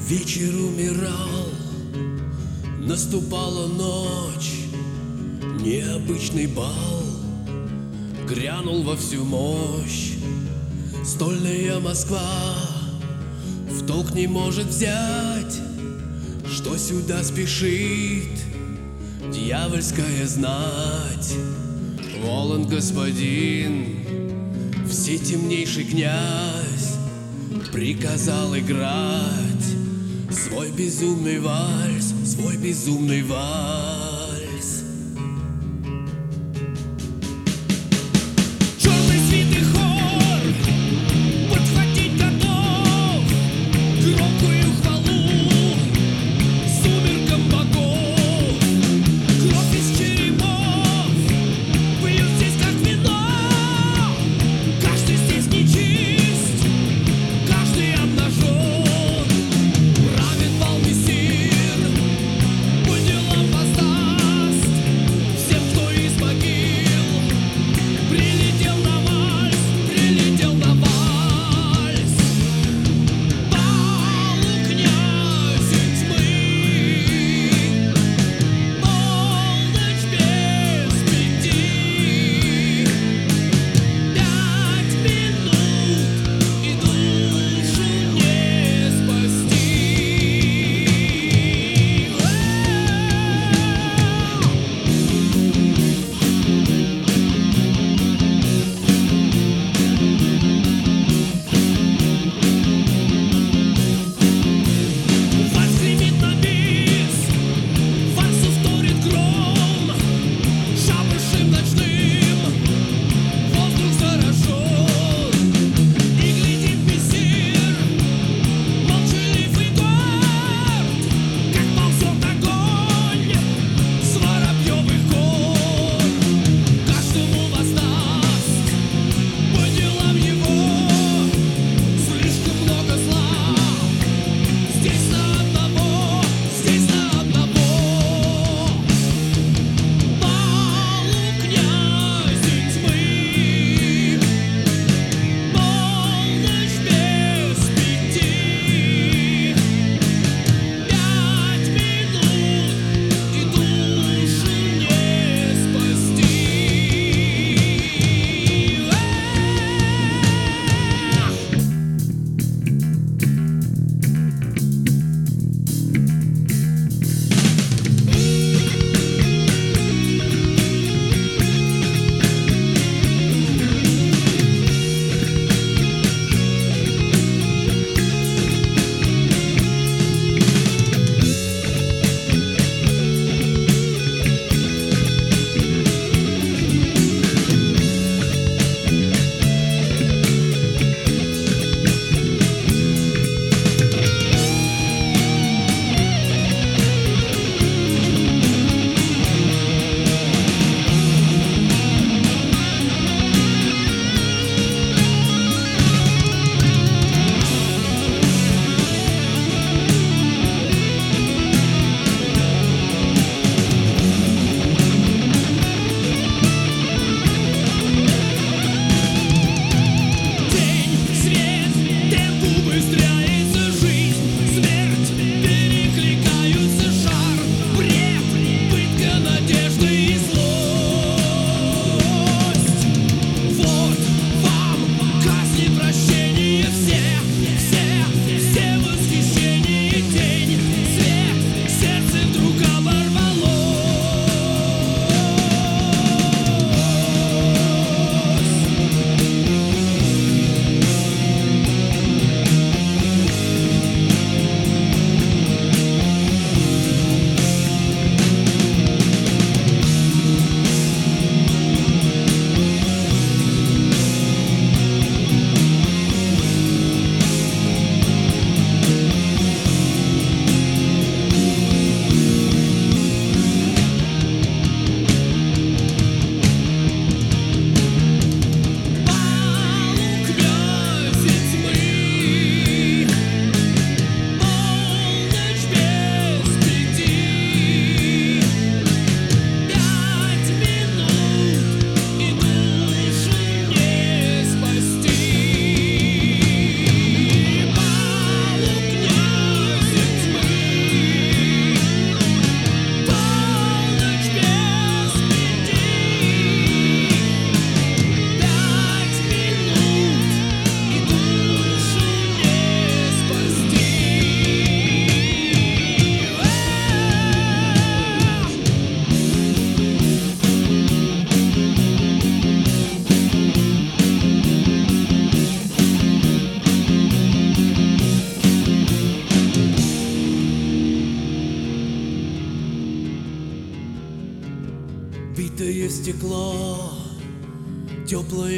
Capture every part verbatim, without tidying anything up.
Вечер умирал, наступала ночь, необычный бал грянул во всю мощь. Стольная Москва в толк не может взять, что сюда спешит дьявольская знать. Волан господин, всетемнейший князь, приказал играть свой безумный вальс, свой безумный вальс. Черный свитый хор подхватить готов громкую хвалу сумеркам богов. Кровь из черепов пьют здесь как вино. Каждый здесь нечист, каждый обнажен. Правит бал мессир, по делам поставь.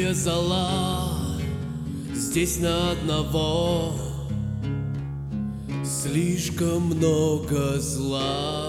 где зола, здесь на одного слишком много зла.